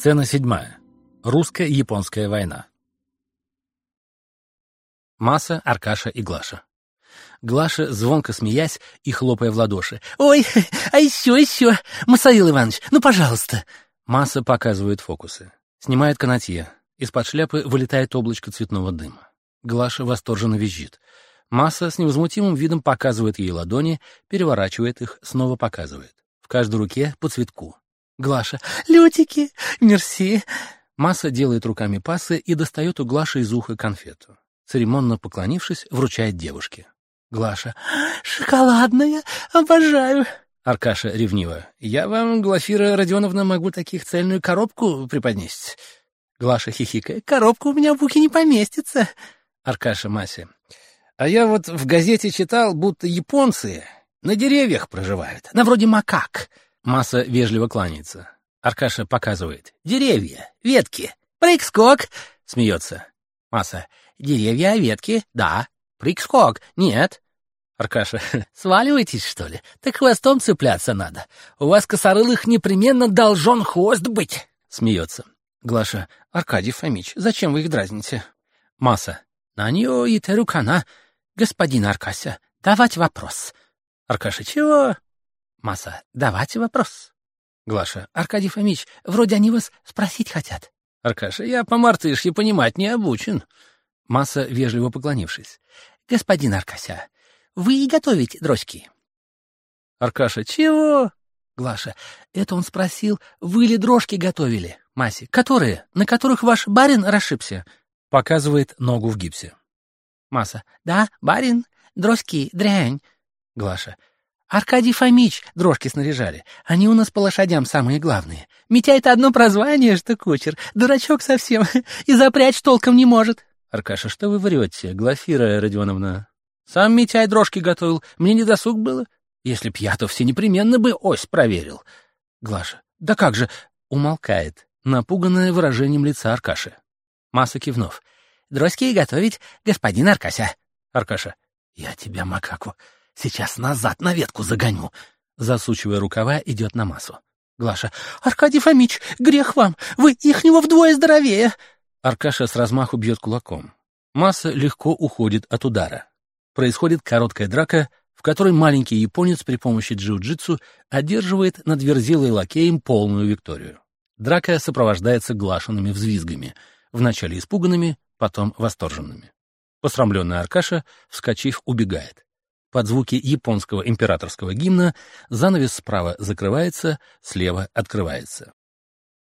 Сцена 7. Русско-японская война. Маса, Аркаша и Глаша. Глаша, звонко смеясь и хлопая в ладоши. «Ой, а еще, Масаил Иванович, ну, пожалуйста!» Маса показывает фокусы. Снимает канатье. Из-под шляпы вылетает облачко цветного дыма. Глаша восторженно визжит. Маса с невозмутимым видом показывает ей ладони, переворачивает их, снова показывает. В каждой руке по цветку. Глаша. «Лютики! Мерси!» Маса делает руками пассы и достает у Глаши из уха конфету. Церемонно поклонившись, вручает девушке. Глаша. «Шоколадная! Обожаю!» Аркаша ревниво. «Я вам, Глафира Родионовна, могу таких цельную коробку преподнести». Глаша хихикая. «Коробка у меня в ухе не поместится». Аркаша Масе. «А я вот в газете читал, будто японцы на деревьях проживают, на вроде макак». Маса вежливо кланяется. Аркаша показывает. «Деревья, ветки, прыг-скок!» Смеется. Маса. «Деревья, а ветки? Да. Прыг-скок? Нет». Аркаша. «Сваливаетесь, что ли? Так хвостом цепляться надо. У вас, косорылых, непременно должен хвост быть». Смеется. Глаша. «Аркадий Фомич, зачем вы их дразните?» Маса. «Наньо и терукана. Господин Аркася, давать вопрос». Аркаша. «Чего?» Маса. «Давайте вопрос». Глаша. «Аркадий Фомич, вроде они вас спросить хотят». Аркаша. «Я по-мартышке понимать не обучен». Маса, вежливо поклонившись. «Господин Аркася, вы и готовите дрочки?» Аркаша. «Чего?» Глаша. «Это он спросил, вы ли дрожки готовили?» Масе. «Которые? На которых ваш барин расшибся?» Показывает ногу в гипсе. Маса. «Да, барин, дрожки, дрянь». Глаша. «Аркадий Фомич дрожки снаряжали. Они у нас по лошадям самые главные. Митяй-то одно прозвание, что кучер. Дурачок совсем. И запрячь толком не может». Аркаша. «Что вы врете, Глафира Родионовна? Сам Митяй дрожки готовил. Мне не досуг было. Если б я, то все непременно бы ось проверил». Глаша. «Да как же?» Умолкает, напуганная выражением лица Аркаши. Маса кивнув. «Дрожки готовить, господин Аркася». Аркаша. «Я тебя, макаку, сейчас назад на ветку загоню». Засучивая рукава, идет на Масу. Глаша. «Аркадий Фомич, грех вам, вы ихнего вдвое здоровее». Аркаша с размаху бьет кулаком. Маса легко уходит от удара. Происходит короткая драка, в которой маленький японец при помощи джиу-джитсу одерживает над верзилой лакеем полную викторию. Драка сопровождается Глашиными взвизгами, вначале испуганными, потом восторженными. Посрамленный Аркаша, вскочив, убегает. Под звуки японского императорского гимна занавес справа закрывается, слева открывается.